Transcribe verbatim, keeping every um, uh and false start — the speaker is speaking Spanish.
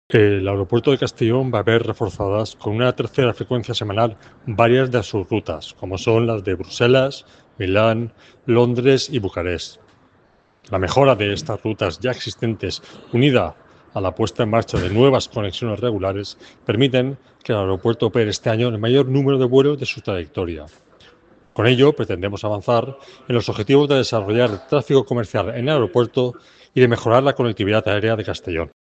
El aeropuerto de Castellón va a ver reforzadas con una tercera frecuencia semanal varias de sus rutas, como son las de Bruselas, Milán, Londres y Bucarest. La mejora de estas rutas ya existentes, unida a la puesta en marcha de nuevas conexiones regulares, permiten que el aeropuerto opere este año el mayor número de vuelos de su trayectoria. Con ello, pretendemos avanzar en los objetivos de desarrollar el tráfico comercial en el aeropuerto y de mejorar la conectividad aérea de Castellón.